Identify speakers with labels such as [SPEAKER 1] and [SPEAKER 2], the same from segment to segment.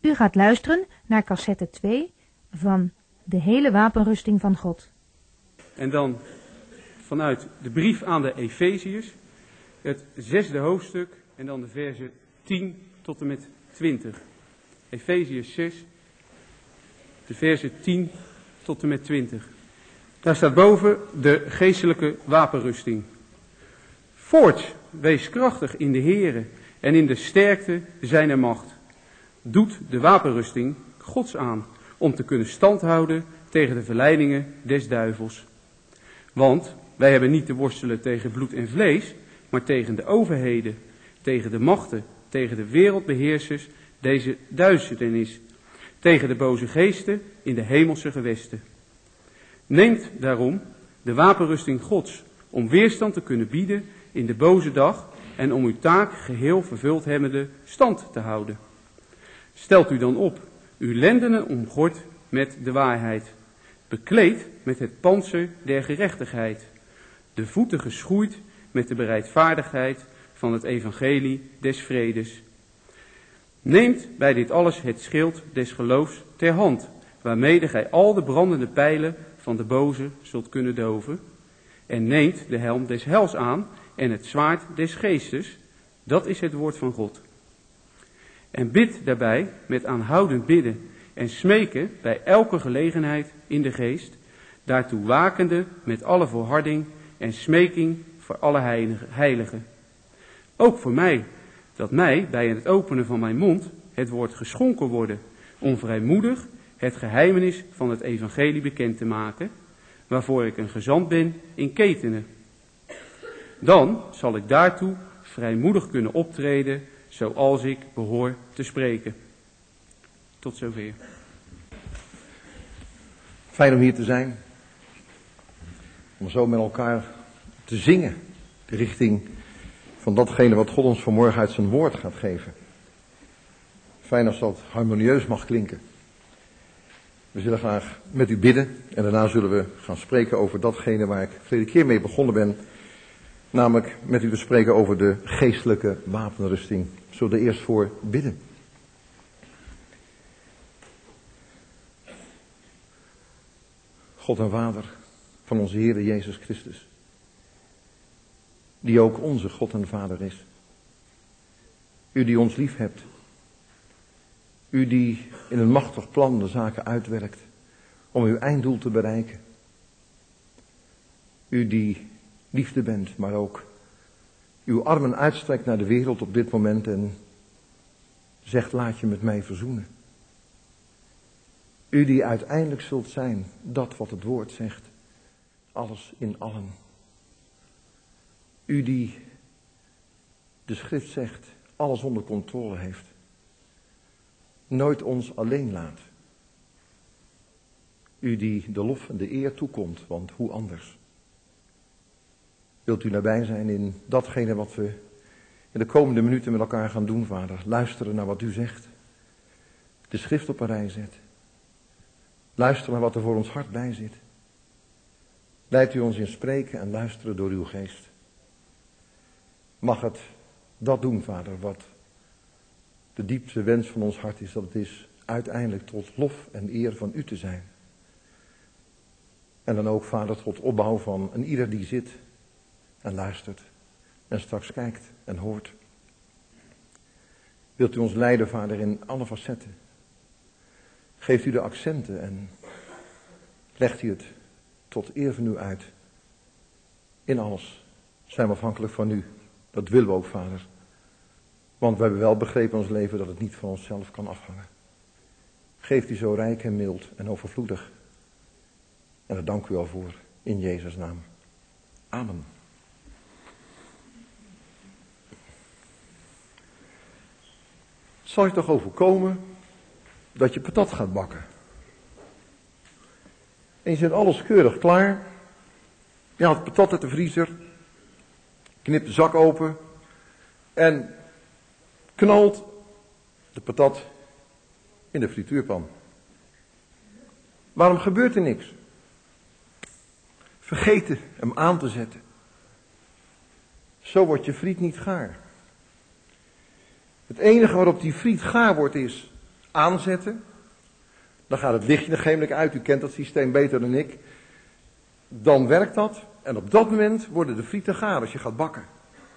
[SPEAKER 1] U gaat luisteren naar cassette 2 van De hele wapenrusting van God.
[SPEAKER 2] En dan vanuit de brief aan de Efeziërs, het 6e hoofdstuk en dan de versen 10 tot en met 20. Efeziërs 6, de versen 10 tot en met 20. Daar staat boven de geestelijke wapenrusting. Voorts, wees krachtig in de Here en in de sterkte zijner macht. Doet de wapenrusting Gods aan, om te kunnen standhouden tegen de verleidingen des duivels. Want wij hebben niet te worstelen tegen bloed en vlees, maar tegen de overheden, tegen de machten, tegen de wereldbeheersers deze duisternis, tegen de boze geesten in de hemelse gewesten. Neemt daarom de wapenrusting Gods, om weerstand te kunnen bieden in de boze dag en om uw taak geheel vervuld hebbende stand te houden. Stelt u dan op, uw lendenen omgord met de waarheid, bekleed met het pantser der gerechtigheid, de voeten geschoeid met de bereidvaardigheid van het evangelie des vredes. Neemt bij dit alles het schild des geloofs ter hand, waarmede gij al de brandende pijlen van de boze zult kunnen doven. En neemt de helm des hels aan en het zwaard des geestes, dat is het woord van God. En bid daarbij met aanhoudend bidden en smeken bij elke gelegenheid in de geest, daartoe wakende met alle volharding en smeking voor alle heiligen. Ook voor mij, dat mij bij het openen van mijn mond het woord geschonken worden, om vrijmoedig het geheimenis van het evangelie bekend te maken, waarvoor ik een gezant ben in ketenen. Dan zal ik daartoe vrijmoedig kunnen optreden, zoals ik behoor te spreken. Tot zover.
[SPEAKER 3] Fijn om hier te zijn. Om zo met elkaar te zingen. De richting van datgene wat God ons vanmorgen uit zijn woord gaat geven. Fijn als dat harmonieus mag klinken. We zullen graag met u bidden. En daarna zullen we gaan spreken over datgene waar ik verleden keer mee begonnen ben. Namelijk met u te spreken over de geestelijke wapenrusting. Zullen we er eerst voor bidden. God en Vader van onze Heer Jezus Christus. Die ook onze God en Vader is. U die ons lief hebt. U die in een machtig plan de zaken uitwerkt. Om uw einddoel te bereiken. U die liefde bent, maar ook uw armen uitstrekt naar de wereld op dit moment en zegt: laat je met mij verzoenen. U die uiteindelijk zult zijn, dat wat het woord zegt, alles in allen. U die, de schrift zegt, alles onder controle heeft. Nooit ons alleen laat. U die de lof en de eer toekomt, want hoe anders? Wilt u nabij zijn in datgene wat we in de komende minuten met elkaar gaan doen, Vader? Luisteren naar wat u zegt. De schrift op een rij zet. Luisteren naar wat er voor ons hart bij zit. Leidt u ons in spreken en luisteren door uw geest. Mag het dat doen, Vader, wat de diepste wens van ons hart is, dat het is uiteindelijk tot lof en eer van u te zijn. En dan ook, Vader, tot opbouw van een ieder die zit en luistert en straks kijkt en hoort. Wilt u ons leiden, Vader, in alle facetten. Geeft u de accenten en legt u het tot eer van u uit. In alles zijn we afhankelijk van u. Dat willen we ook, Vader. Want we hebben wel begrepen in ons leven dat het niet van onszelf kan afhangen. Geeft u zo rijk en mild en overvloedig. En daar dank u wel voor. In Jezus' naam. Amen. Het zal je toch overkomen dat je patat gaat bakken. En je zet alles keurig klaar. Je haalt patat uit de vriezer. Knipt de zak open. En knalt de patat in de frituurpan. Waarom gebeurt er niks? Vergeten hem aan te zetten. Zo wordt je friet niet gaar. Het enige waarop die friet gaar wordt is aanzetten. Dan gaat het lichtje gemelijk uit, u kent dat systeem beter dan ik. Dan werkt dat en op dat moment worden de frieten gaar als je gaat bakken.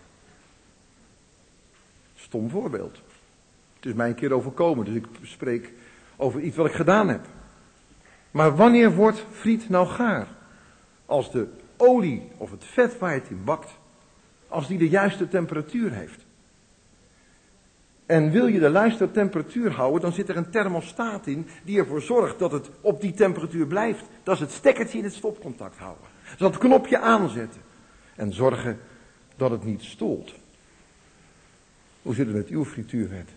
[SPEAKER 3] Stom voorbeeld. Het is mij een keer overkomen, dus ik spreek over iets wat ik gedaan heb. Maar wanneer wordt friet nou gaar? Als de olie of het vet waar je het in bakt, als die de juiste temperatuur heeft. En wil je de juiste temperatuur houden, dan zit er een thermostaat in die ervoor zorgt dat het op die temperatuur blijft. Dat is het stekkertje in het stopcontact houden. Dus dat knopje aanzetten. En zorgen dat het niet stolt. Hoe zit het met uw frituurvet?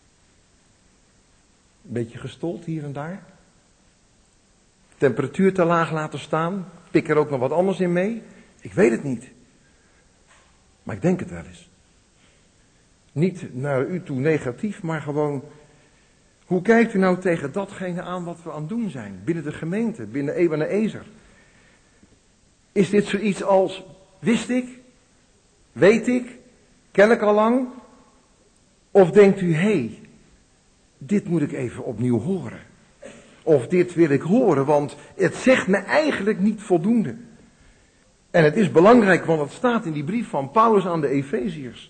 [SPEAKER 3] Een beetje gestold hier en daar? Temperatuur te laag laten staan? Pik er ook nog wat anders in mee? Ik weet het niet. Maar ik denk het wel eens. Niet naar u toe negatief, maar gewoon, hoe kijkt u nou tegen datgene aan wat we aan het doen zijn? Binnen de gemeente, binnen Ebenezer. Is dit zoiets als, wist ik? Weet ik? Ken ik al lang? Of denkt u, hé, dit moet ik even opnieuw horen. Of dit wil ik horen, want het zegt me eigenlijk niet voldoende. En het is belangrijk, want het staat in die brief van Paulus aan de Efeziërs.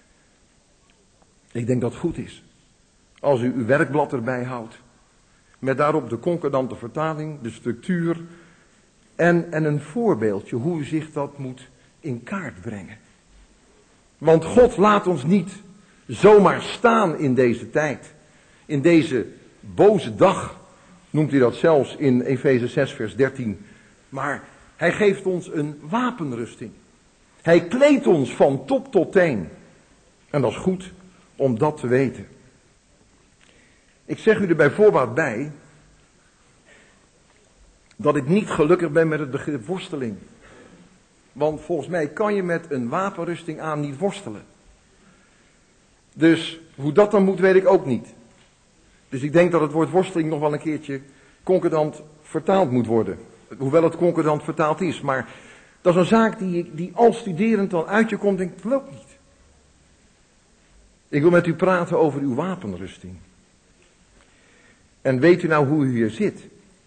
[SPEAKER 3] Ik denk dat het goed is. Als u uw werkblad erbij houdt. Met daarop de concordante vertaling, de structuur. En een voorbeeldje hoe u zich dat moet in kaart brengen. Want God laat ons niet zomaar staan in deze tijd. In deze boze dag. Noemt hij dat zelfs in Efeze 6 vers 13. Maar hij geeft ons een wapenrusting. Hij kleedt ons van top tot teen. En dat is goed om dat te weten. Ik zeg u er bij voorbaat bij dat ik niet gelukkig ben met het begrip worsteling. Want volgens mij kan je met een wapenrusting aan niet worstelen. Dus hoe dat dan moet, weet ik ook niet. Dus ik denk dat het woord worsteling nog wel een keertje concordant vertaald moet worden. Hoewel het concordant vertaald is. Maar dat is een zaak die als studerend dan uit je komt, denk ik, dat loopt niet. Ik wil met u praten over uw wapenrusting. En weet u nou hoe u hier zit?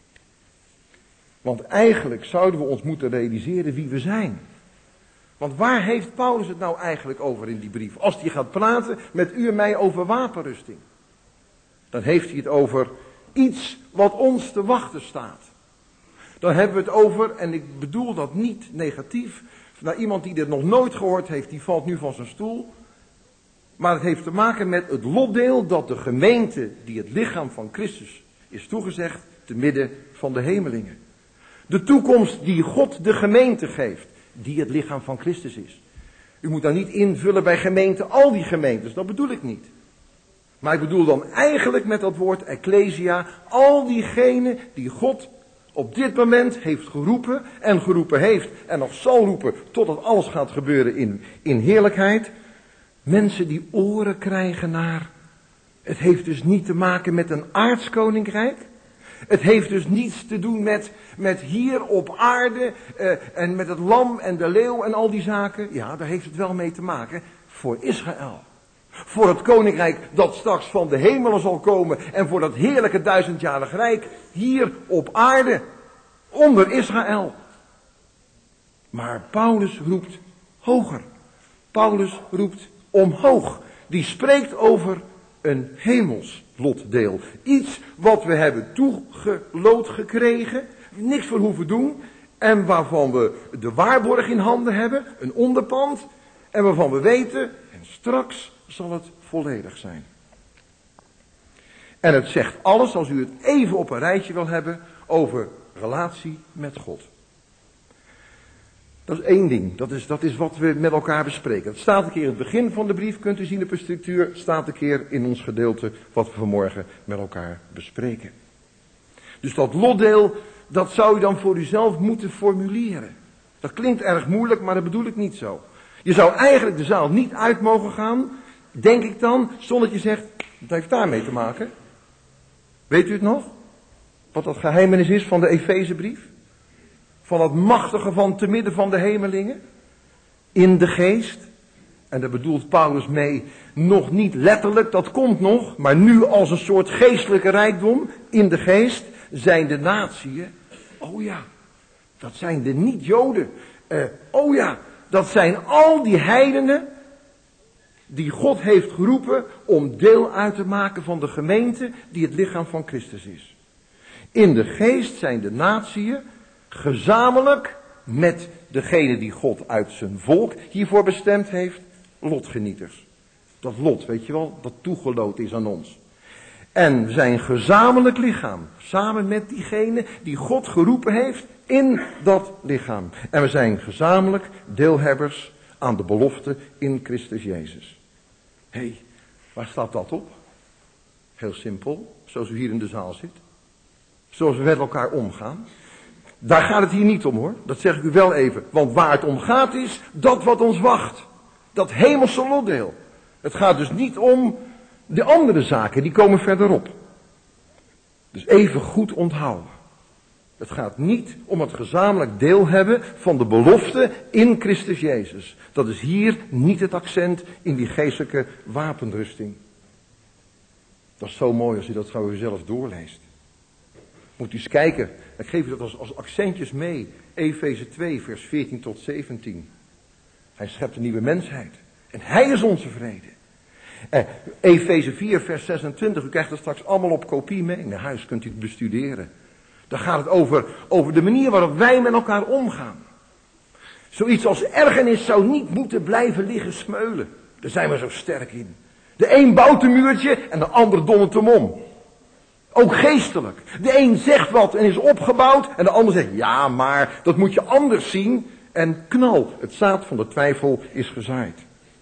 [SPEAKER 3] Want eigenlijk zouden we ons moeten realiseren wie we zijn. Want waar heeft Paulus het nou eigenlijk over in die brief? Als hij gaat praten met u en mij over wapenrusting. Dan heeft hij het over iets wat ons te wachten staat. Dan hebben we het over, en ik bedoel dat niet negatief, naar iemand die dit nog nooit gehoord heeft, die valt nu van zijn stoel. Maar het heeft te maken met het lotdeel dat de gemeente, die het lichaam van Christus is toegezegd, te midden van de hemelingen. De toekomst die God de gemeente geeft, die het lichaam van Christus is. U moet daar niet invullen bij gemeenten, al die gemeentes, dat bedoel ik niet. Maar ik bedoel dan eigenlijk met dat woord ecclesia, al diegenen die God op dit moment heeft geroepen en geroepen heeft en nog zal roepen totdat alles gaat gebeuren in heerlijkheid. Mensen die oren krijgen naar, het heeft dus niet te maken met een aards koninkrijk. Het heeft dus niets te doen met hier op aarde en met het lam en de leeuw en al die zaken. Ja, daar heeft het wel mee te maken voor Israël. Voor het koninkrijk dat straks van de hemelen zal komen en voor dat heerlijke 1000-jarig rijk hier op aarde onder Israël. Maar Paulus roept hoger. Paulus roept omhoog. Die spreekt over een hemels lotdeel. Iets wat we hebben toegeloot gekregen, niks voor hoeven doen en waarvan we de waarborg in handen hebben, een onderpand en waarvan we weten, en straks zal het volledig zijn. En het zegt alles, als u het even op een rijtje wil hebben, over relatie met God. Dat is één ding, dat is wat we met elkaar bespreken. Het staat een keer in het begin van de brief, kunt u zien op de structuur, staat een keer in ons gedeelte wat we vanmorgen met elkaar bespreken. Dus dat lotdeel, dat zou u dan voor uzelf moeten formuleren. Dat klinkt erg moeilijk, maar dat bedoel ik niet zo. Je zou eigenlijk de zaal niet uit mogen gaan, denk ik dan, zonder dat je zegt, wat heeft daarmee te maken? Weet u het nog? Wat dat geheimenis is van de Efezebrief? Van het machtige van te midden van de hemelingen? In de geest. En daar bedoelt Paulus mee nog niet letterlijk, dat komt nog, maar nu als een soort geestelijke rijkdom in de geest zijn de natieën. Oh ja, dat zijn de niet-Joden. Oh ja, dat zijn al die heidenen die God heeft geroepen om deel uit te maken van de gemeente die het lichaam van Christus is. In de geest zijn de natieën gezamenlijk met degene die God uit zijn volk hiervoor bestemd heeft, lotgenieters. Dat lot, weet je wel, dat toegeloot is aan ons. En we zijn gezamenlijk lichaam, samen met diegene die God geroepen heeft in dat lichaam. En we zijn gezamenlijk deelhebbers aan de belofte in Christus Jezus. Hé, waar staat dat op? Heel simpel, zoals u hier in de zaal zit. Zoals we met elkaar omgaan. Daar gaat het hier niet om hoor, dat zeg ik u wel even. Want waar het om gaat is dat wat ons wacht. Dat hemelse lotdeel. Het gaat dus niet om de andere zaken, die komen verderop. Dus even goed onthouden. Het gaat niet om het gezamenlijk deel hebben van de belofte in Christus Jezus. Dat is hier niet het accent in die geestelijke wapenrusting. Dat is zo mooi als u dat voor uzelf doorleest. Moet u eens kijken, ik geef u dat als accentjes mee. Efeze 2 vers 14 tot 17. Hij schept een nieuwe mensheid. En hij is onze vrede. Efeze 4 vers 26, u krijgt dat straks allemaal op kopie mee. Naar huis kunt u het bestuderen. Daar gaat het over de manier waarop wij met elkaar omgaan. Zoiets als ergernis zou niet moeten blijven liggen smeulen. Daar zijn we zo sterk in. De een bouwt een muurtje en de ander dondert hem om. Ook geestelijk. De een zegt wat en is opgebouwd en de ander zegt ja, maar dat moet je anders zien. En knal, het zaad van de twijfel is gezaaid.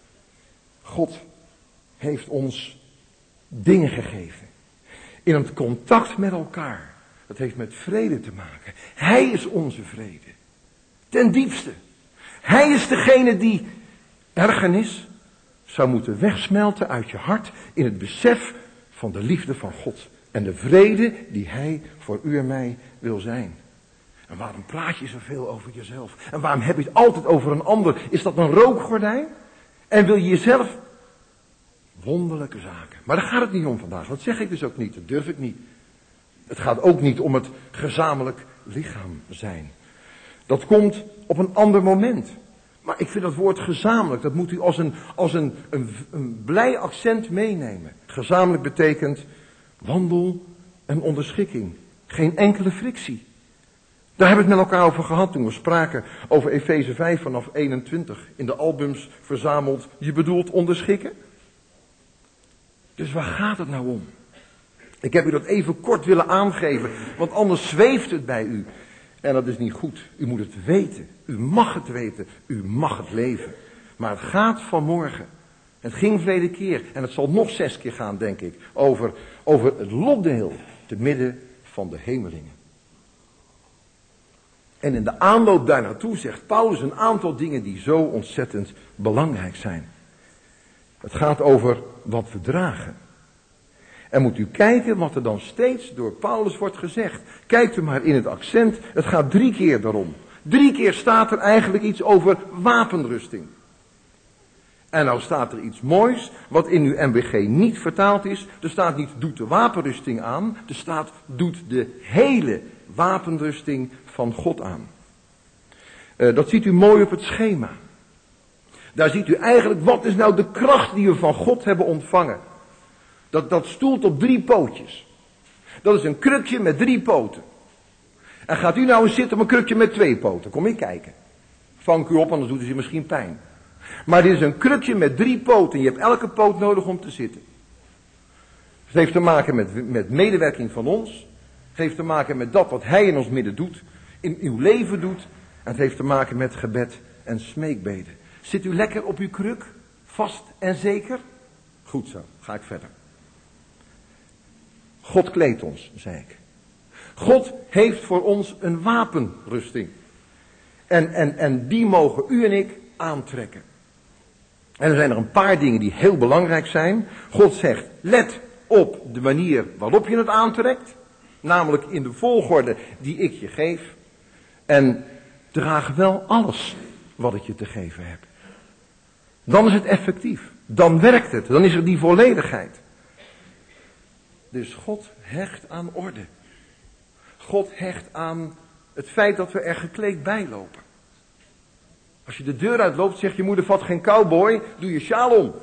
[SPEAKER 3] God heeft ons dingen gegeven. In het contact met elkaar. Dat heeft met vrede te maken. Hij is onze vrede. Ten diepste. Hij is degene die ergernis zou moeten wegsmelten uit je hart in het besef van de liefde van God. En de vrede die hij voor u en mij wil zijn. En waarom praat je zoveel over jezelf? En waarom heb je het altijd over een ander? Is dat een rookgordijn? En wil je jezelf wonderlijke zaken. Maar daar gaat het niet om vandaag. Dat zeg ik dus ook niet. Dat durf ik niet. Het gaat ook niet om het gezamenlijk lichaam zijn. Dat komt op een ander moment. Maar ik vind dat woord gezamenlijk, dat moet u als een blij accent meenemen. Gezamenlijk betekent wandel en onderschikking. Geen enkele frictie. Daar hebben we het met elkaar over gehad toen we spraken over Efeze 5 vanaf 21. In de albums verzameld, je bedoelt onderschikken? Dus waar gaat het nou om? Ik heb u dat even kort willen aangeven, want anders zweeft het bij u. En dat is niet goed. U moet het weten. U mag het weten. U mag het leven. Maar het gaat vanmorgen. Het ging verleden keer. En het zal nog 6 keer gaan, denk ik. Over het lotdeel te midden van de hemelingen. En in de aanloop daar naartoe zegt Paulus een aantal dingen die zo ontzettend belangrijk zijn. Het gaat over wat we dragen. En moet u kijken wat er dan steeds door Paulus wordt gezegd. Kijkt u maar in het accent. Het gaat 3 keer daarom. 3 keer staat er eigenlijk iets over wapenrusting. En nou staat er iets moois wat in uw MBG niet vertaald is. Er staat niet doet de wapenrusting aan. Er staat doet de hele wapenrusting van God aan. Dat ziet u mooi op het schema. Daar ziet u eigenlijk wat is nou de kracht die we van God hebben ontvangen. Dat stoelt op 3 pootjes. Dat is een krukje met 3 poten. En gaat u nou eens zitten op een krukje met 2 poten. Kom ik kijken. Vang u op, anders doet het u misschien pijn. Maar dit is een krukje met 3 poten. Je hebt elke poot nodig om te zitten. Het heeft te maken met medewerking van ons. Het heeft te maken met dat wat hij in ons midden doet. In uw leven doet. En het heeft te maken met gebed en smeekbeden. Zit u lekker op uw kruk? Vast en zeker? Goed zo, ga ik verder. God kleedt ons, zei ik. God heeft voor ons een wapenrusting. En die mogen u en ik aantrekken. En er zijn er een paar dingen die heel belangrijk zijn. God zegt, let op de manier waarop je het aantrekt. Namelijk in de volgorde die ik je geef. En draag wel alles wat ik je te geven heb. Dan is het effectief. Dan werkt het. Dan is er die volledigheid. Dus God hecht aan orde. God hecht aan het feit dat we er gekleed bij lopen. Als je de deur uitloopt, zegt je moeder, vat geen cowboy, doe je sjaal om.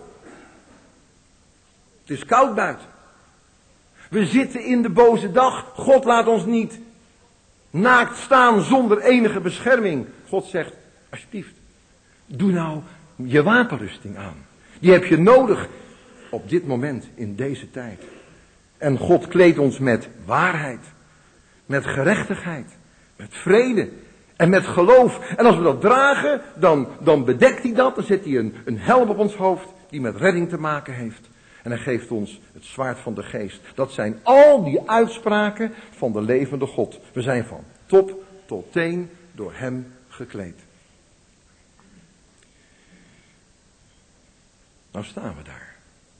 [SPEAKER 3] Het is koud buiten. We zitten in de boze dag. God laat ons niet naakt staan zonder enige bescherming. God zegt, alsjeblieft, doe nou je wapenrusting aan. Die heb je nodig op dit moment, in deze tijd. En God kleedt ons met waarheid, met gerechtigheid, met vrede en met geloof. En als we dat dragen, dan bedekt hij dat. Dan zet hij een helm op ons hoofd die met redding te maken heeft. En hij geeft ons het zwaard van de geest. Dat zijn al die uitspraken van de levende God. We zijn van top tot teen door hem gekleed. Nou staan we daar.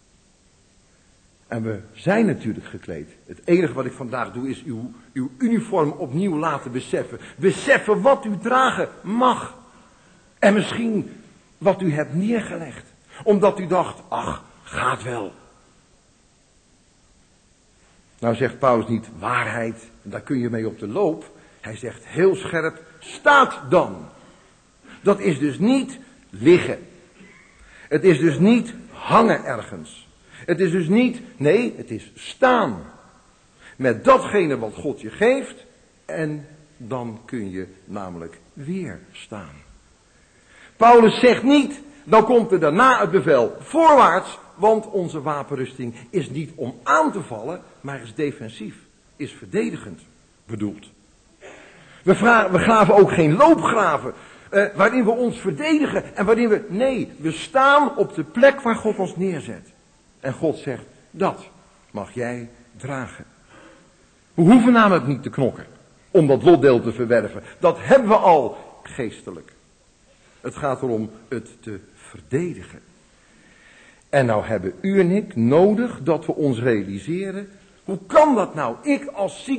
[SPEAKER 3] En we zijn natuurlijk gekleed. Het enige wat ik vandaag doe is uw uniform opnieuw laten beseffen. Beseffen wat u dragen mag. En misschien wat u hebt neergelegd. Omdat u dacht, ach, gaat wel. Nou zegt Paulus niet waarheid, daar kun je mee op de loop. Hij zegt heel scherp, staat dan. Dat is dus niet liggen. Het is dus niet hangen ergens. Het is dus niet, nee, het is staan. Met datgene wat God je geeft. En dan kun je namelijk weer staan. Paulus zegt niet, dan komt er daarna het bevel voorwaarts. Want onze wapenrusting is niet om aan te vallen, maar is defensief. Is verdedigend bedoeld. We graven ook geen loopgraven. Waarin we ons verdedigen. En waarin we, nee, we staan op de plek waar God ons neerzet. En God zegt, dat mag jij dragen. We hoeven namelijk niet te knokken. Om dat lotdeel te verwerven. Dat hebben we al geestelijk. Het gaat erom het te verdedigen. En nou hebben u en ik nodig dat we ons realiseren. Hoe kan dat nou? Ik als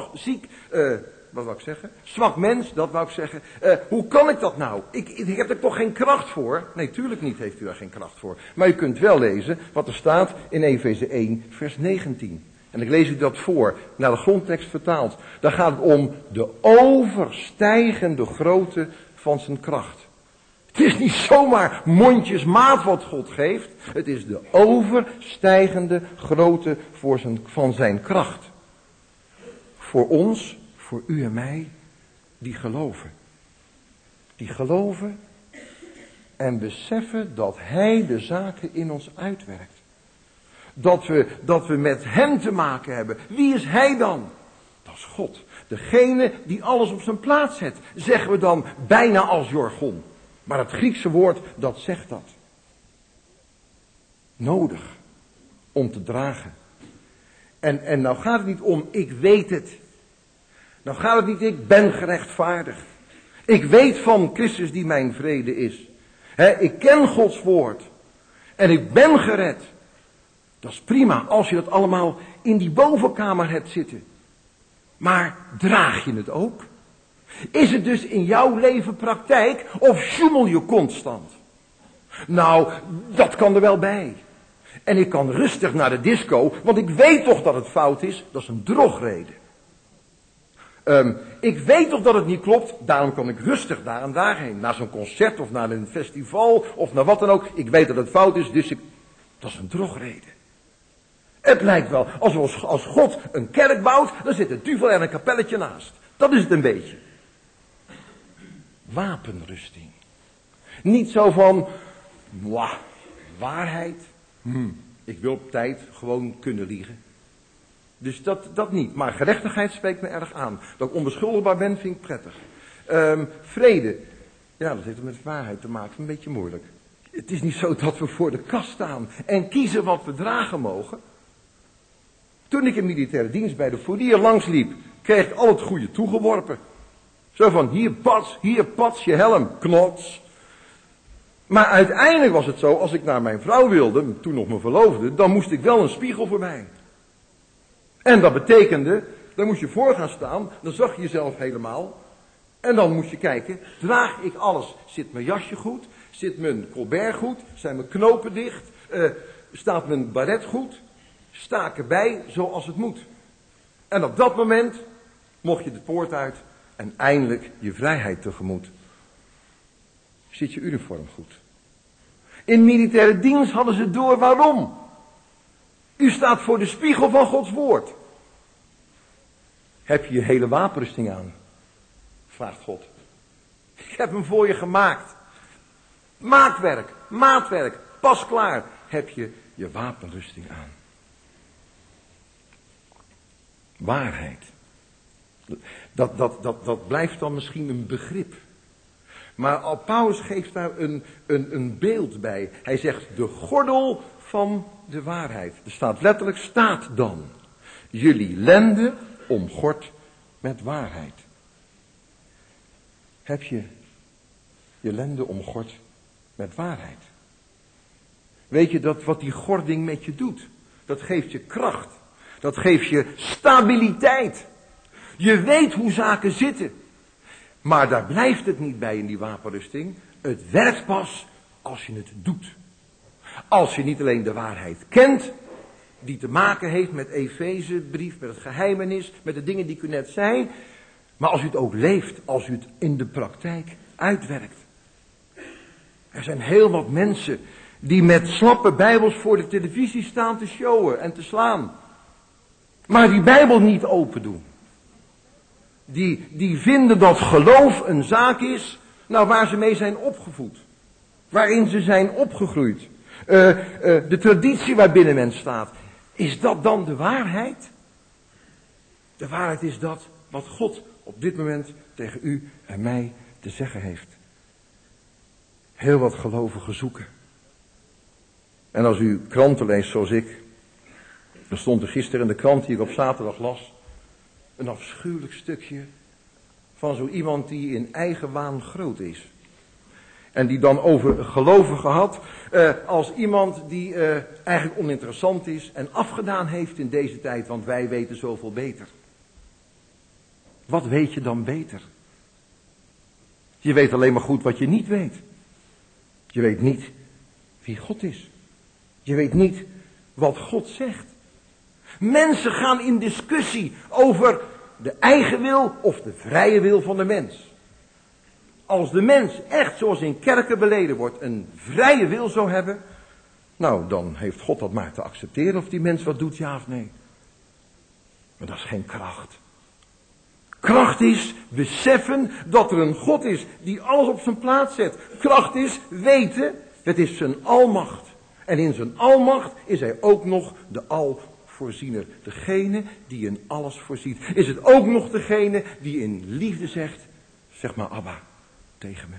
[SPEAKER 3] zwak mens, dat wou ik zeggen. Hoe kan ik dat nou? Ik heb er toch geen kracht voor? Nee, tuurlijk niet heeft u daar geen kracht voor. Maar u kunt wel lezen wat er staat in Efeze 1 vers 19. En ik lees u dat voor, naar de grondtekst vertaald. Daar gaat het om de overstijgende grootte van zijn kracht. Het is niet zomaar mondjesmaat wat God geeft. Het is de overstijgende grootte van zijn kracht. Voor ons, voor u en mij, die geloven. Die geloven en beseffen dat hij de zaken in ons uitwerkt. Dat we met hem te maken hebben. Wie is hij dan? Dat is God. Degene die alles op zijn plaats zet. Zeggen we dan bijna als jargon. Maar het Griekse woord, dat zegt dat. Nodig om te dragen. En nou gaat het niet om, ik weet het. Nou gaat het niet, ik ben gerechtvaardigd. Ik weet van Christus die mijn vrede is. Ik ken Gods woord. En ik ben gered. Dat is prima als je dat allemaal in die bovenkamer hebt zitten. Maar draag je het ook? Is het dus in jouw leven praktijk of sjoemel je constant? Nou, dat kan er wel bij. En ik kan rustig naar de disco, want ik weet toch dat het fout is. Dat is een drogreden. Ik weet toch dat het niet klopt, daarom kan ik rustig daar en daarheen. Naar zo'n concert of naar een festival of naar wat dan ook. Ik weet dat het fout is, dus dat is een drogreden. Het lijkt wel, als God een kerk bouwt, dan zit een duvel en een kapelletje naast. Dat is het een beetje. Wapenrusting. Niet zo van, waarheid. Ik wil op tijd gewoon kunnen liegen. Dus dat niet. Maar gerechtigheid spreekt me erg aan. Dat ik onbeschuldigbaar ben, vind ik prettig. Vrede. Ja, dat heeft met waarheid te maken. Een beetje moeilijk. Het is niet zo dat we voor de kast staan en kiezen wat we dragen mogen. Toen ik in militaire dienst bij de fourier langsliep, kreeg ik al het goede toegeworpen. Zo van, hier pats, je helm, knots. Maar uiteindelijk was het zo, als ik naar mijn vrouw wilde, toen nog mijn verloofde, dan moest ik wel een spiegel voor mij. En dat betekende, dan moest je voor gaan staan, dan zag je jezelf helemaal. En dan moet je kijken, draag ik alles? Zit mijn jasje goed? Zit mijn colbert goed? Zijn mijn knopen dicht? Staat mijn baret goed? Sta ik erbij zoals het moet? En op dat moment mocht je de poort uit en eindelijk je vrijheid tegemoet. Zit je uniform goed? In militaire dienst hadden ze door waarom. U staat voor de spiegel van Gods woord. Heb je je hele wapenrusting aan? Vraagt God. Ik heb hem voor je gemaakt. Maatwerk, pas klaar. Heb je je wapenrusting aan? Waarheid. Dat blijft dan misschien een begrip. Maar Paulus geeft daar een beeld bij. Hij zegt de gordel van de waarheid. Er staat letterlijk, staat dan. Jullie lenden omgord met waarheid. Heb je je lenden omgord met waarheid? Weet je dat wat die gording met je doet? Dat geeft je kracht. Dat geeft je stabiliteit. Je weet hoe zaken zitten. Maar daar blijft het niet bij in die wapenrusting. Het werkt pas als je het doet. Als je niet alleen de waarheid kent, die te maken heeft met Efezebrief, met het geheimenis, met de dingen die ik u net zei. Maar als u het ook leeft, als u het in de praktijk uitwerkt. Er zijn heel wat mensen die met slappe bijbels voor de televisie staan te showen en te slaan. Maar die bijbel niet open doen. Die vinden dat geloof een zaak is, nou waar ze mee zijn opgevoed. Waarin ze zijn opgegroeid. De traditie waarbinnen men staat. Is dat dan de waarheid? De waarheid is dat wat God op dit moment tegen u en mij te zeggen heeft. Heel wat gelovigen zoeken. En als u kranten leest zoals ik. Er stond er gisteren in de krant die ik op zaterdag las. Een afschuwelijk stukje van zo iemand die in eigen waan groot is. En die dan over gelovigen had als iemand die eigenlijk oninteressant is en afgedaan heeft in deze tijd, want wij weten zoveel beter. Wat weet je dan beter? Je weet alleen maar goed wat je niet weet. Je weet niet wie God is. Je weet niet wat God zegt. Mensen gaan in discussie over de eigen wil of de vrije wil van de mens. Als de mens echt zoals in kerken beleden wordt een vrije wil zou hebben, nou dan heeft God dat maar te accepteren of die mens wat doet, ja of nee. Maar dat is geen kracht. Kracht is beseffen dat er een God is die alles op zijn plaats zet. Kracht is weten, het is zijn almacht. En in zijn almacht is hij ook nog de alvoorziener. Degene die in alles voorziet. Is het ook nog degene die in liefde zegt, zeg maar Abba tegen me.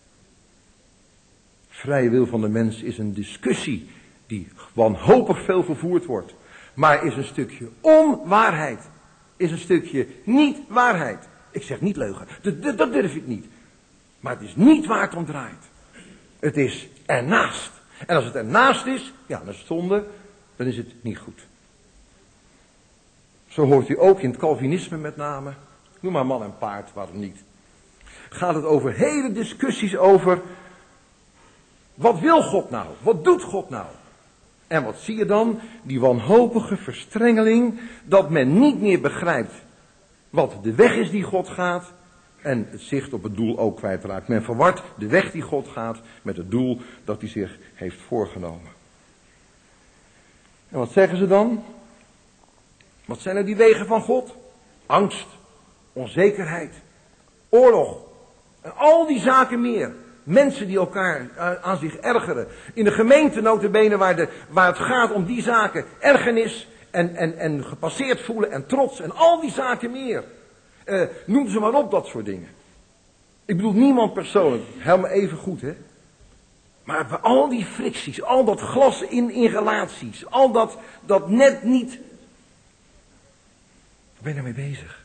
[SPEAKER 3] Vrije wil van de mens is een discussie die wanhopig veel vervoerd wordt. Maar is een stukje onwaarheid. Is een stukje niet waarheid. Ik zeg niet leugen. Dat durf ik niet. Maar het is niet waar het om draait. Het is ernaast. En als het ernaast is, ja, dan is het zonde. Dan is het niet goed. Zo hoort u ook in het Calvinisme met name. Noem maar man en paard, waarom niet. Gaat het over hele discussies over. Wat wil God nou? Wat doet God nou? En wat zie je dan? Die wanhopige verstrengeling. Dat men niet meer begrijpt wat de weg is die God gaat. En het zicht op het doel ook kwijtraakt. Men verwart de weg die God gaat met het doel dat hij zich heeft voorgenomen. En wat zeggen ze dan? Wat zijn er die wegen van God? Angst, onzekerheid, oorlog en al die zaken meer. Mensen die elkaar aan zich ergeren. In de gemeente nota bene waar het gaat om die zaken. Ergernis en gepasseerd voelen en trots en al die zaken meer. Noem ze maar op, dat soort dingen. Ik bedoel niemand persoonlijk. Helemaal even goed, hè. Maar bij al die fricties, al dat glas in relaties. Al dat net niet. Waar ben je daarmee bezig?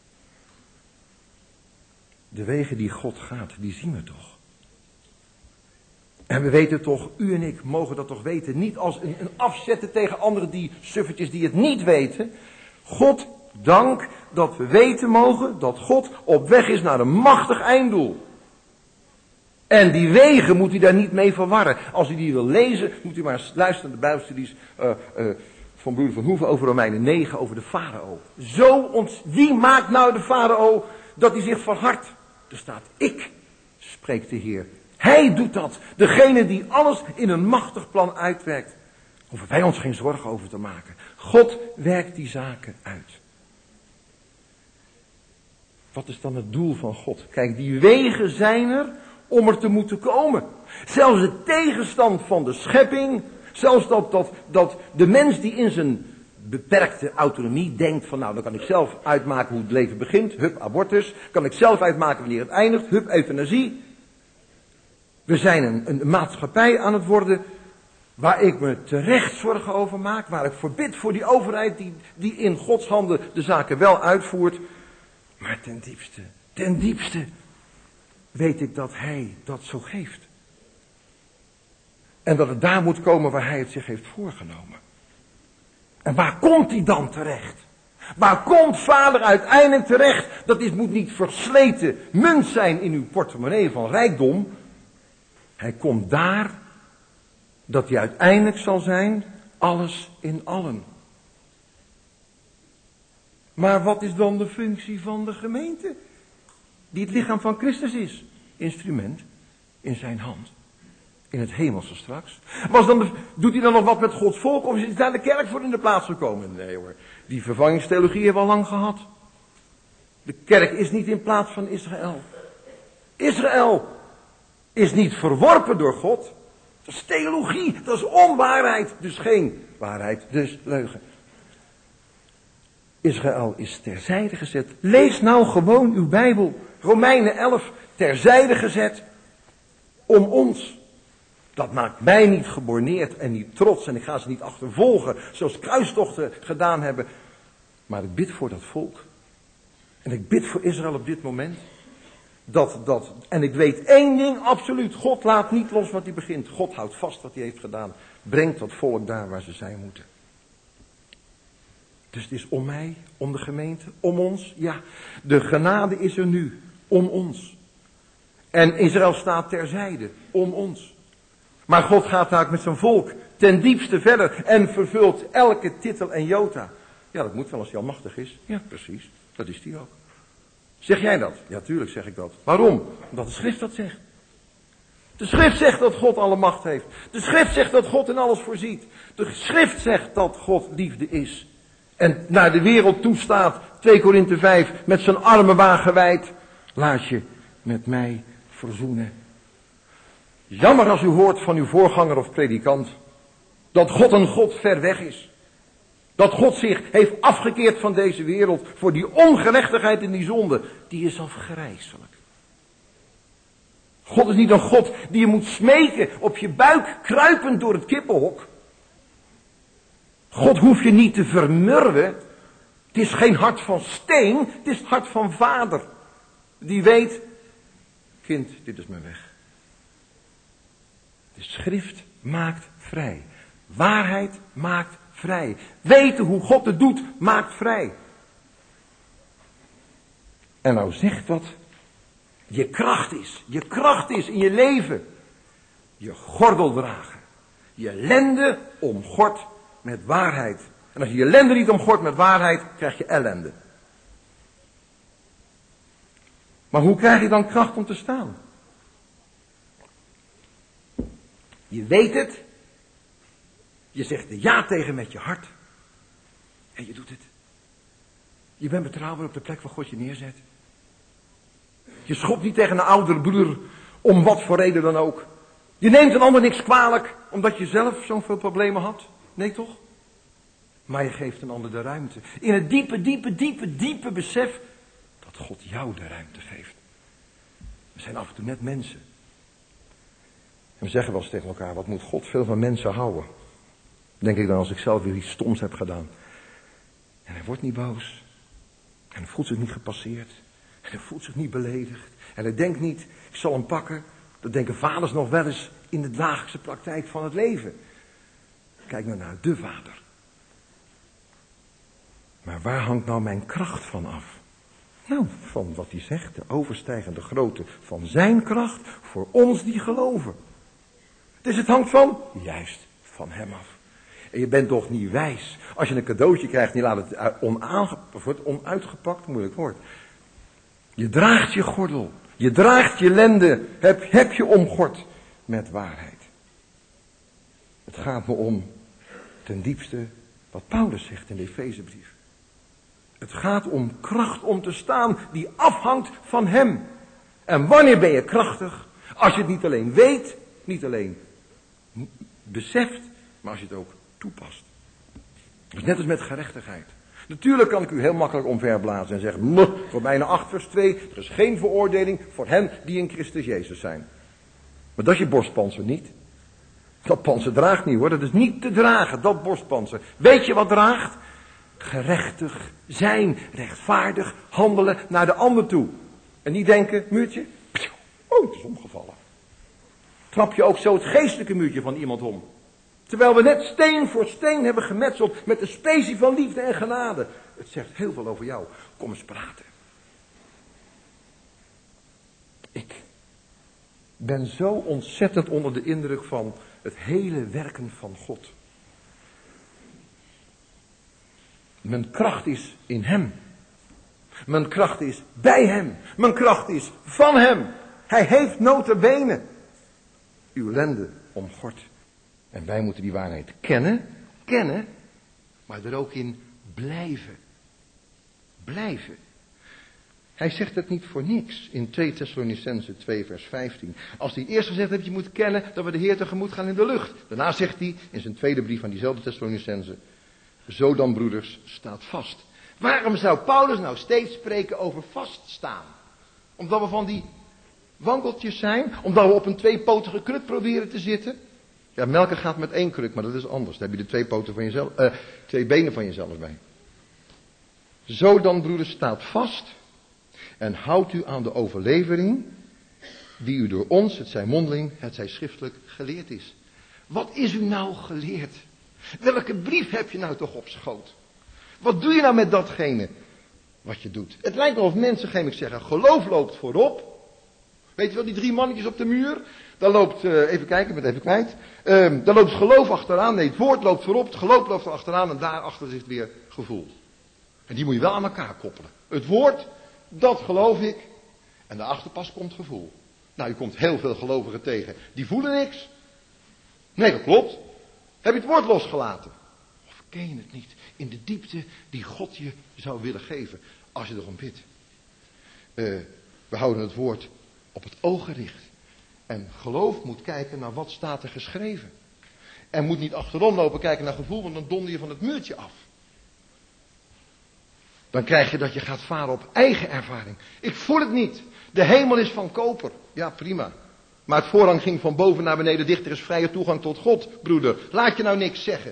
[SPEAKER 3] De wegen die God gaat, die zien we toch. En we weten toch, u en ik mogen dat toch weten. Niet als een afzetten tegen anderen die suffertjes die het niet weten. God Dank dat we weten mogen dat God op weg is naar een machtig einddoel. En die wegen moet u daar niet mee verwarren. Als u die wil lezen, moet u maar eens luisteren naar de Bijbelstudies van broeder Van Hoeven over Romeinen 9, over de farao. Wie maakt nou de farao dat hij zich verhardt? Er staat, ik, spreekt de Heer. Hij doet dat. Degene die alles in een machtig plan uitwerkt. Hoeven wij ons geen zorgen over te maken. God werkt die zaken uit. Wat is dan het doel van God? Kijk, die wegen zijn er om er te moeten komen. Zelfs de tegenstand van de schepping. Zelfs dat de mens die in zijn beperkte autonomie denkt van nou, dan kan ik zelf uitmaken hoe het leven begint. Hup, abortus. Kan ik zelf uitmaken wanneer het eindigt. Hup, euthanasie. We zijn een maatschappij aan het worden waar ik me terecht zorgen over maak. Waar ik voor bid voor die overheid die in Gods handen de zaken wel uitvoert. Maar ten diepste weet ik dat Hij dat zo geeft. En dat het daar moet komen waar Hij het zich heeft voorgenomen. En waar komt hij dan terecht? Waar komt Vader uiteindelijk terecht? Dat moet niet versleten munt zijn in uw portemonnee van rijkdom. Hij komt daar dat hij uiteindelijk zal zijn alles in allen. Maar wat is dan de functie van de gemeente? Die het lichaam van Christus is. Instrument in zijn hand. In het hemelse straks. Doet hij dan nog wat met Gods volk? Of is daar de kerk voor in de plaats gekomen? Nee hoor. Die vervangingstheologie hebben we al lang gehad. De kerk is niet in plaats van Israël. Israël is niet verworpen door God. Dat is theologie. Dat is onwaarheid. Dus geen waarheid. Dus leugen. Israël is terzijde gezet. Lees nou gewoon uw Bijbel. Romeinen 11. Terzijde gezet. Om ons. Dat maakt mij niet geborneerd en niet trots. En ik ga ze niet achtervolgen. Zoals kruistochten gedaan hebben. Maar ik bid voor dat volk. En ik bid voor Israël op dit moment. En ik weet één ding absoluut. God laat niet los wat hij begint. God houdt vast wat hij heeft gedaan. Brengt dat volk daar waar ze zijn moeten. Dus het is om mij, om de gemeente, om ons. Ja, de genade is er nu. Om ons. En Israël staat terzijde. Om ons. Maar God gaat daar met zijn volk ten diepste verder. En vervult elke titel en jota. Ja, dat moet wel als hij almachtig is. Ja, precies. Dat is hij ook. Zeg jij dat? Ja, tuurlijk zeg ik dat. Waarom? Omdat de schrift dat zegt. De schrift zegt dat God alle macht heeft. De schrift zegt dat God in alles voorziet. De schrift zegt dat God liefde is. En naar de wereld toestaat. 2 Korinthe 5. Met zijn armen wagenwijd. Laat je met mij verzoenen. Jammer als u hoort van uw voorganger of predikant. Dat God een God ver weg is. Dat God zich heeft afgekeerd van deze wereld. Voor die ongerechtigheid en die zonde. Die is afgrijselijk. God is niet een God die je moet smeken. Op je buik kruipend door het kippenhok. God hoef je niet te vermurwen. Het is geen hart van steen. Het is het hart van vader. Die weet. Kind, dit is mijn weg. De schrift maakt vrij. Waarheid maakt vrij. Weten hoe God het doet, maakt vrij. En nou zegt wat je kracht is. Je kracht is in je leven. Je gordel dragen. Je lende omgord met waarheid. En als je je lende niet omgord met waarheid, krijg je ellende. Maar hoe krijg je dan kracht om te staan? Je weet het. Je zegt er ja tegen met je hart. En je doet het. Je bent betrouwbaar op de plek waar God je neerzet. Je schopt niet tegen een oudere broeder. Om wat voor reden dan ook. Je neemt een ander niks kwalijk. Omdat je zelf zoveel problemen had. Nee toch? Maar je geeft een ander de ruimte. In het diepe besef. Dat God jou de ruimte geeft. We zijn af en toe net mensen. En we zeggen wel eens tegen elkaar, wat moet God veel van mensen houden? Denk ik dan als ik zelf weer iets stoms heb gedaan. En hij wordt niet boos. En hij voelt zich niet gepasseerd. En hij voelt zich niet beledigd. En hij denkt niet, ik zal hem pakken. Dat denken vaders nog wel eens in de dagelijkse praktijk van het leven. Kijk nou naar de vader. Maar waar hangt nou mijn kracht van af? Nou, van wat hij zegt, de overstijgende grootte van zijn kracht voor ons die geloven. Dus het hangt van, juist, van hem af. En je bent toch niet wijs. Als je een cadeautje krijgt en je laat het onuitgepakt, moeilijk woord. Je draagt je gordel. Je draagt je lende. Heb je omgord met waarheid. Het gaat me om ten diepste wat Paulus zegt in de Efezebrief. Het gaat om kracht om te staan die afhangt van hem. En wanneer ben je krachtig? Als je het niet alleen weet, niet alleen beseft, maar als je het ook toepast. Dus net als met gerechtigheid. Natuurlijk kan ik u heel makkelijk omverblazen en zeggen, Romeinen 8 vers 2, er is geen veroordeling voor hen die in Christus Jezus zijn. Maar dat is je borstpanzer niet. Dat panzer draagt niet hoor, dat is niet te dragen, dat borstpanzer. Weet je wat draagt? Gerechtig zijn, rechtvaardig handelen naar de ander toe. En niet denken, muurtje, oh het is omgevallen. Trap je ook zo het geestelijke muurtje van iemand om. Terwijl we net steen voor steen hebben gemetseld met de specie van liefde en genade. Het zegt heel veel over jou. Kom eens praten. Ik ben zo ontzettend onder de indruk van het hele werken van God. Mijn kracht is in hem. Mijn kracht is bij hem. Mijn kracht is van hem. Hij heeft nota bene uw lende omgord. En wij moeten die waarheid kennen, maar er ook in blijven. Blijven. Hij zegt het niet voor niks in 2 Thessalonicenzen 2 vers 15. Als hij eerst gezegd heeft, je moet kennen dat we de Heer tegemoet gaan in de lucht. Daarna zegt hij in zijn tweede brief aan diezelfde Thessalonicenzen, zo dan broeders, staat vast. Waarom zou Paulus nou steeds spreken over vaststaan? Omdat we van die wankeltjes zijn? Omdat we op een tweepotige kruk proberen te zitten? Ja, melken gaat met 1 kruk, maar dat is anders. Daar heb je de 2 poten van jezelf, 2 benen van jezelf bij. Zo dan, broeders, staat vast en houdt u aan de overlevering die u door ons, het zij mondeling, het zij schriftelijk, geleerd is. Wat is u nou geleerd? Welke brief heb je nou toch op schoot? Wat doe je nou met datgene wat je doet? Het lijkt wel of mensen, ga ik zeggen, geloof loopt voorop. Weet je wel, die 3 mannetjes op de muur? Daar loopt, even kijken, ik ben het even kwijt. Daar loopt het geloof achteraan. Nee, het woord loopt voorop, het geloof loopt er achteraan en daarachter zit weer gevoel. En die moet je wel aan elkaar koppelen. Het woord, dat geloof ik. En daarachter pas komt gevoel. Nou, je komt heel veel gelovigen tegen. Die voelen niks. Nee, dat klopt. Heb je het woord losgelaten? Of ken je het niet? In de diepte die God je zou willen geven. Als je erom bidt. We houden het woord op het oog gericht. En geloof moet kijken naar wat staat er geschreven. En moet niet achterom lopen kijken naar gevoel, want dan donder je van het muurtje af. Dan krijg je dat je gaat varen op eigen ervaring. Ik voel het niet. De hemel is van koper. Ja, prima. Maar het voorhang ging van boven naar beneden dicht. Er is vrije toegang tot God, broeder. Laat je nou niks zeggen.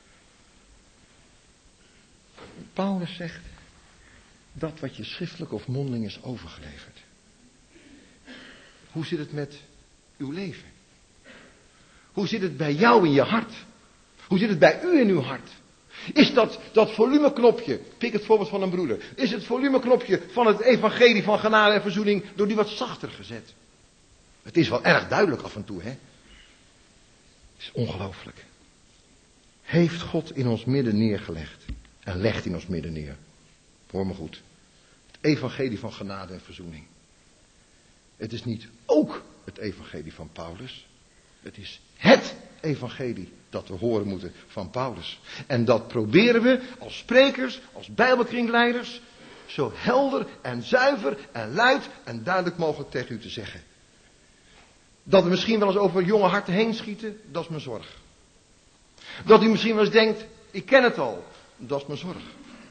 [SPEAKER 3] Paulus zegt, dat wat je schriftelijk of mondeling is overgeleverd. Hoe zit het met uw leven? Hoe zit het bij jou in je hart? Hoe zit het bij u in uw hart? Is dat volumeknopje, pik het voorbeeld van een broeder. Is het volumeknopje van het evangelie van genade en verzoening door die wat zachter gezet? Het is wel erg duidelijk af en toe, hè? Het is ongelooflijk. Heeft God in ons midden neergelegd en legt in ons midden neer. Hoor me goed. Het evangelie van genade en verzoening. Het is niet ook het evangelie van Paulus. Het is het evangelie dat we horen moeten van Paulus. En dat proberen we als sprekers, als bijbelkringleiders, zo helder en zuiver en luid en duidelijk mogelijk tegen u te zeggen. Dat we misschien wel eens over jonge harten heen schieten, dat is mijn zorg. Dat u misschien wel eens denkt, ik ken het al, dat is mijn zorg.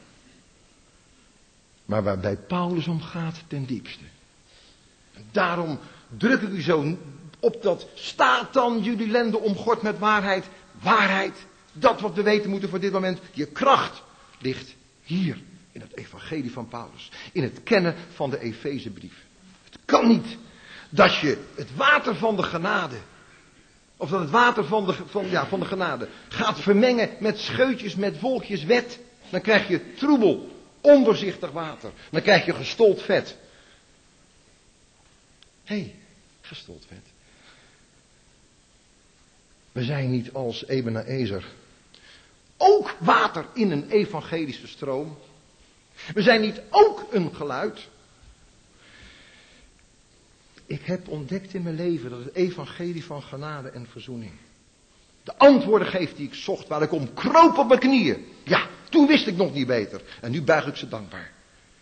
[SPEAKER 3] Maar waar bij Paulus om gaat ten diepste. En daarom druk ik u zo op dat staat dan jullie lende omgord met waarheid. Waarheid, dat wat we weten moeten voor dit moment. Je kracht ligt hier in het evangelie van Paulus. In het kennen van de Efezebrief. Het kan niet dat je het water van de genade, of dat het water van de genade gaat vermengen met scheutjes, met wolkjes wet. Dan krijg je troebel, ondoorzichtig water. Dan krijg je gestold vet. Hé, gestold vet. We zijn niet als Ebenezer. Ook water in een evangelische stroom. We zijn niet ook een geluid. Ik heb ontdekt in mijn leven dat het evangelie van genade en verzoening de antwoorden geeft die ik zocht, waar ik om kroop op mijn knieën. Ja, toen wist ik nog niet beter. En nu buig ik ze dankbaar.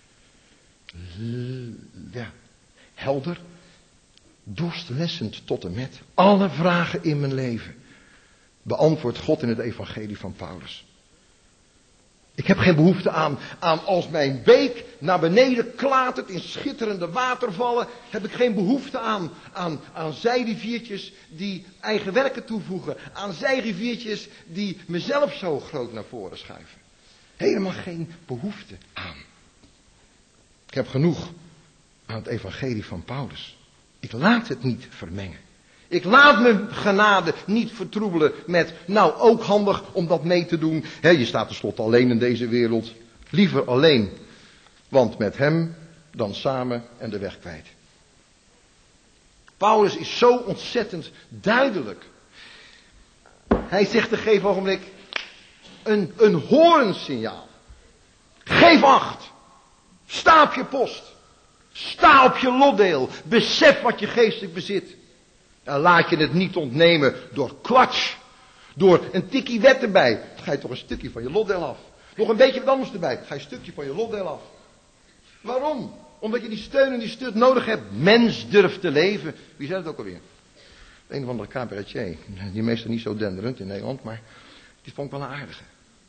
[SPEAKER 3] Ja, helder, dorstlessend tot en met alle vragen in mijn leven beantwoordt God in het evangelie van Paulus. Ik heb geen behoefte aan als mijn beek naar beneden klatert in schitterende watervallen. Heb ik geen behoefte aan zijriviertjes die eigen werken toevoegen. Aan zijriviertjes die mezelf zo groot naar voren schuiven. Helemaal geen behoefte aan. Ik heb genoeg aan het evangelie van Paulus. Ik laat het niet vermengen. Ik laat mijn genade niet vertroebelen met, nou ook handig om dat mee te doen. Je staat tenslotte alleen in deze wereld. Liever alleen, want met hem dan samen en de weg kwijt. Paulus is zo ontzettend duidelijk. Hij zegt op een gegeven ogenblik, een horensignaal. Geef acht. Sta op je post. Sta op je lotdeel. Besef wat je geestelijk bezit. En laat je het niet ontnemen door kwatsch. Door een tikkie wet erbij. Dan ga je toch een stukje van je lotdeel af. Nog een beetje wat anders erbij. Dan ga je een stukje van je lotdeel af. Waarom? Omdat je die steun en die stut nodig hebt. Mens durft te leven. Wie zei het ook alweer? Een of andere cabaretier. Die meestal niet zo denderend in Nederland. Maar die vond ik wel een aardige.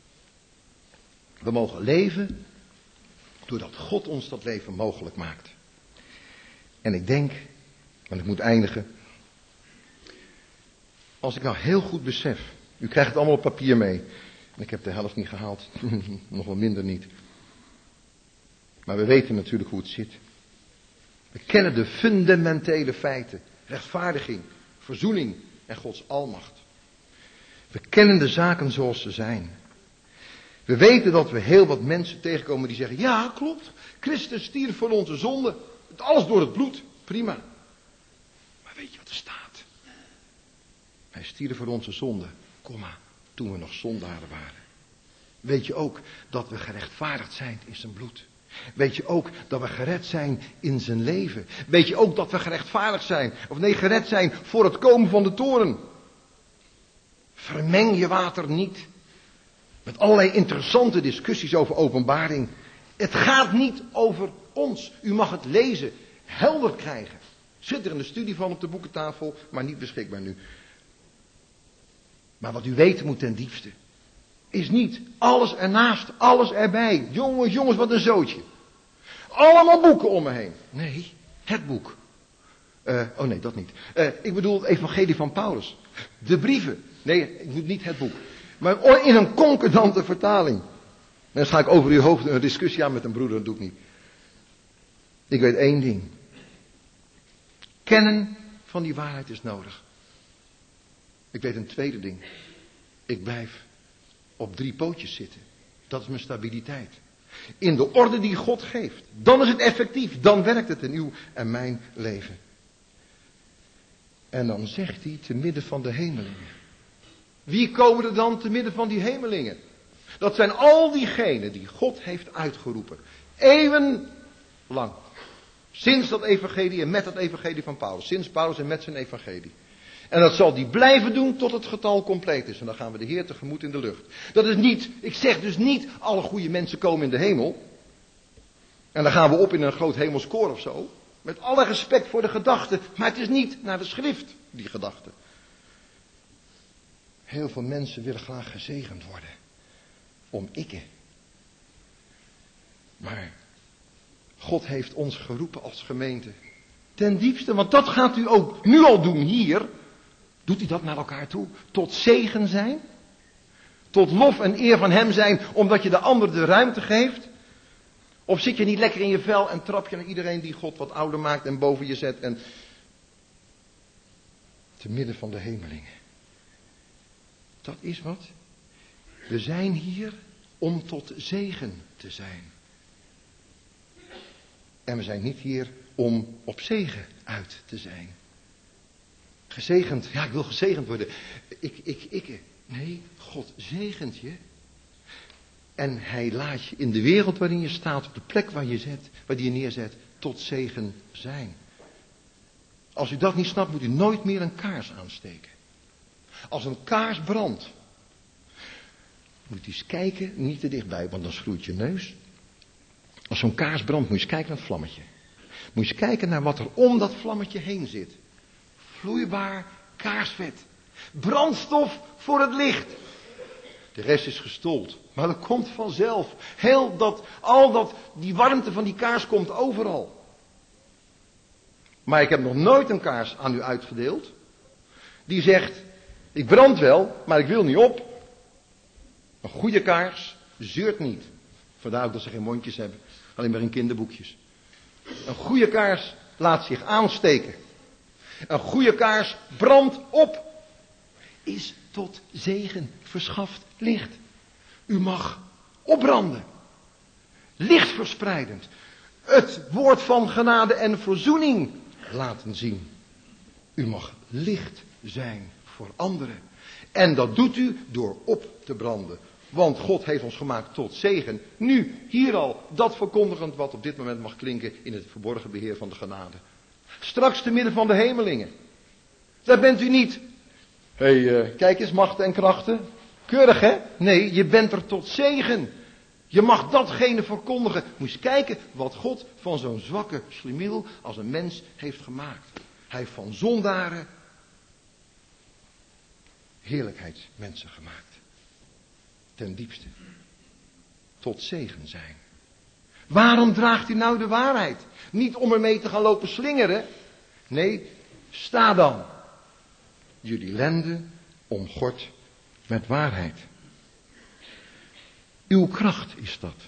[SPEAKER 3] We mogen leven doordat God ons dat leven mogelijk maakt. En ik denk, want ik moet eindigen. Als ik nou heel goed besef, u krijgt het allemaal op papier mee. En ik heb de helft niet gehaald, nog wel minder niet. Maar we weten natuurlijk hoe het zit. We kennen de fundamentele feiten. Rechtvaardiging, verzoening en Gods almacht. We kennen de zaken zoals ze zijn. We weten dat we heel wat mensen tegenkomen die zeggen, ja klopt, Christus stierf voor onze zonde. Alles door het bloed, prima. Maar weet je wat er staat? Hij stierf voor onze zonde, toen we nog zondaren waren. Weet je ook dat we gerechtvaardigd zijn in zijn bloed? Weet je ook dat we gered zijn in zijn leven? Weet je ook dat we gerechtvaardigd zijn, gered zijn voor het komen van de toren? Vermeng je water niet met allerlei interessante discussies over openbaring. Het gaat niet over ons. U mag het lezen, helder krijgen. Zit er in de studie van op de boekentafel, maar niet beschikbaar nu. Maar wat u weten moet ten diepste, is niet alles ernaast, alles erbij. Jongens, wat een zootje. Allemaal boeken om me heen. Nee, het boek. Nee, dat niet. Ik bedoel het evangelie van Paulus. De brieven. Nee, ik moet niet het boek. Maar in een concordante vertaling. Dan ga ik over uw hoofd een discussie aan met een broeder, dat doe ik niet. Ik weet één ding. Kennen van die waarheid is nodig. Ik weet een tweede ding. Ik blijf op 3 pootjes zitten. Dat is mijn stabiliteit. In de orde die God geeft. Dan is het effectief. Dan werkt het in uw en mijn leven. En dan zegt hij te midden van de hemelingen. Wie komen er dan te midden van die hemelingen? Dat zijn al diegenen die God heeft uitgeroepen. Eeuwenlang. Sinds dat evangelie en met dat evangelie van Paulus. Sinds Paulus en met zijn evangelie. En dat zal die blijven doen tot het getal compleet is. En dan gaan we de Heer tegemoet in de lucht. Dat is niet, ik zeg dus niet, alle goede mensen komen in de hemel. En dan gaan we op in een groot hemelskoor of zo. Met alle respect voor de gedachte. Maar het is niet naar de schrift, die gedachte. Heel veel mensen willen graag gezegend worden. Om ikke. Maar God heeft ons geroepen als gemeente. Ten diepste, want dat gaat u ook nu al doen hier. Doet u dat naar elkaar toe? Tot zegen zijn? Tot lof en eer van hem zijn, omdat je de ander de ruimte geeft? Of zit je niet lekker in je vel en trap je naar iedereen die God wat ouder maakt en boven je zet en te midden van de hemelingen? Dat is wat. We zijn hier om tot zegen te zijn. En we zijn niet hier om op zegen uit te zijn. Gezegend, ja, ik wil gezegend worden. Nee, God zegent je. En hij laat je in de wereld waarin je staat, op de plek waar die je neerzet, tot zegen zijn. Als u dat niet snapt, moet u nooit meer een kaars aansteken. Als een kaars brandt, moet u eens kijken, niet te dichtbij, want dan schroeit je neus. Als zo'n kaars brandt, moet je eens kijken naar het vlammetje. Moet je eens kijken naar wat er om dat vlammetje heen zit. Vloeibaar kaarsvet. Brandstof voor het licht. De rest is gestold. Maar dat komt vanzelf. Die warmte van die kaars komt overal. Maar ik heb nog nooit een kaars aan u uitgedeeld. Die zegt, ik brand wel, maar ik wil niet op. Een goede kaars zeurt niet. Vandaar ook dat ze geen mondjes hebben. Alleen maar in kinderboekjes. Een goede kaars laat zich aansteken. Een goede kaars brandt op. Is tot zegen verschaft licht. U mag opbranden. Lichtverspreidend. Het woord van genade en verzoening laten zien. U mag licht zijn voor anderen. En dat doet u door op te branden. Want God heeft ons gemaakt tot zegen. Nu, hier al, dat verkondigend wat op dit moment mag klinken in het verborgen beheer van de genade. Straks te midden van de hemelingen. Daar bent u niet. Kijk eens, machten en krachten. Keurig, hè? Nee, je bent er tot zegen. Je mag datgene verkondigen. Moet je kijken wat God van zo'n zwakke slimiel als een mens heeft gemaakt. Hij heeft van zondaren heerlijkheidsmensen gemaakt. Ten diepste. Tot zegen zijn. Waarom draagt u nou de waarheid? Niet om ermee te gaan lopen slingeren. Nee, sta dan. Jullie lenden omgord met waarheid. Uw kracht is dat.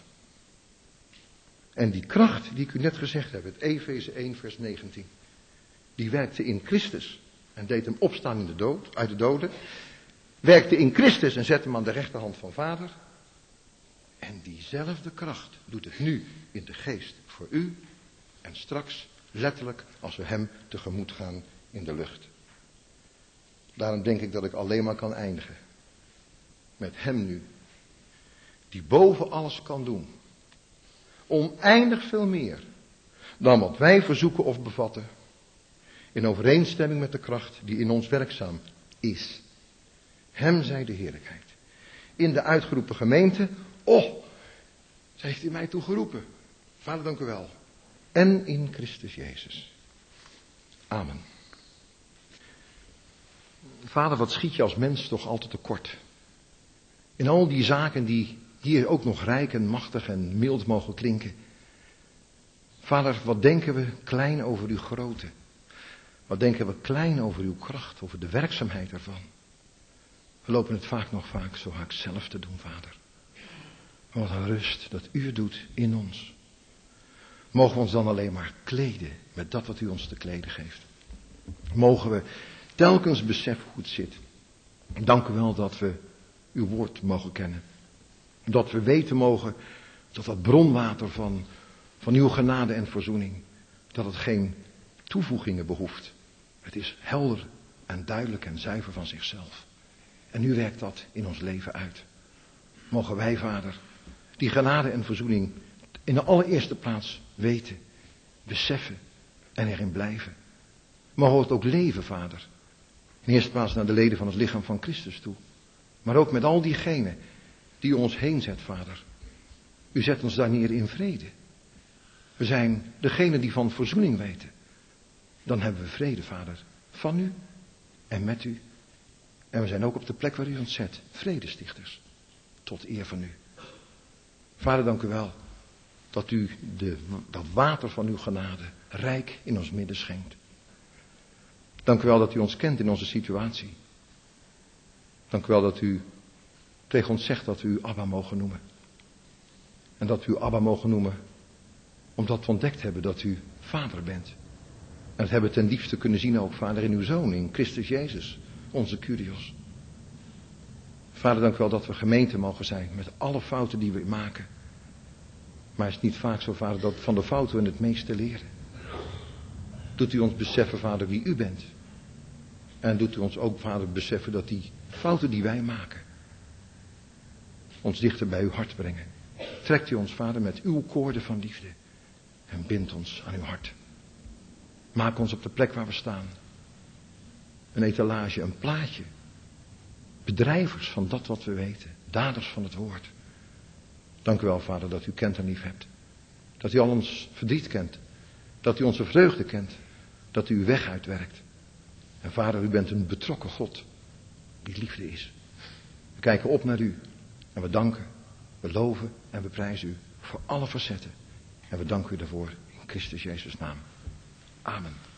[SPEAKER 3] En die kracht die ik u net gezegd heb, het Efeze 1 vers 19. Die werkte in Christus en deed hem opstaan uit de doden. Werkte in Christus en zette hem aan de rechterhand van Vader. En diezelfde kracht doet het nu in de geest voor u. En straks letterlijk als we hem tegemoet gaan in de lucht. Daarom denk ik dat ik alleen maar kan eindigen. Met hem nu. Die boven alles kan doen. Oneindig veel meer. Dan wat wij verzoeken of bevatten. In overeenstemming met de kracht die in ons werkzaam is. Hem zij de heerlijkheid. In de uitgeroepen gemeente. Oh, ze heeft u mij toegeroepen. Vader, dank u wel. En in Christus Jezus. Amen. Vader, wat schiet je als mens toch altijd tekort. In al die zaken die hier ook nog rijk en machtig en mild mogen klinken. Vader, wat denken we klein over uw grootte. Wat denken we klein over uw kracht, over de werkzaamheid ervan. We lopen het vaak zo vaak zelf te doen, Vader. Maar wat een rust dat u het doet in ons. Mogen we ons dan alleen maar kleden met dat wat u ons te kleden geeft. Mogen we telkens beseffen hoe het zit. Dank u wel dat we uw woord mogen kennen. Dat we weten mogen dat dat bronwater van uw genade en verzoening, dat het geen toevoegingen behoeft. Het is helder en duidelijk en zuiver van zichzelf. En u werkt dat in ons leven uit. Mogen wij, Vader, die genade en verzoening in de allereerste plaats weten, beseffen en erin blijven. Mogen we het ook leven, Vader. In de eerste plaats naar de leden van het lichaam van Christus toe. Maar ook met al diegenen die u ons heen zet, Vader. U zet ons daar neer in vrede. We zijn degene die van verzoening weten. Dan hebben we vrede, Vader, van u en met u. En we zijn ook op de plek waar u ons zet, vredestichters, tot eer van u. Vader, dank u wel dat u dat water van uw genade rijk in ons midden schenkt. Dank u wel dat u ons kent in onze situatie. Dank u wel dat u tegen ons zegt dat we u Abba mogen noemen. En dat we u Abba mogen noemen omdat we ontdekt hebben dat u Vader bent. En dat hebben we ten diepste kunnen zien ook, Vader, in uw Zoon, in Christus Jezus, onze Kyrios. Vader, dank u wel dat we gemeente mogen zijn met alle fouten die we maken. Maar het is niet vaak zo, Vader, dat van de fouten we het meeste leren. Doet u ons beseffen, Vader, wie u bent. En doet u ons ook, Vader, beseffen dat die fouten die wij maken ons dichter bij uw hart brengen. Trekt u ons, Vader, met uw koorden van liefde en bindt ons aan uw hart. Maak ons op de plek waar we staan een etalage, een plaatje. Bedrijvers van dat wat we weten, daders van het woord. Dank u wel, Vader, dat u kent en lief hebt. Dat u al ons verdriet kent. Dat u onze vreugde kent. Dat u uw weg uitwerkt. En Vader, u bent een betrokken God die liefde is. We kijken op naar u en we danken, we loven en we prijzen u voor alle facetten. En we danken u daarvoor in Christus Jezus' naam. Amen.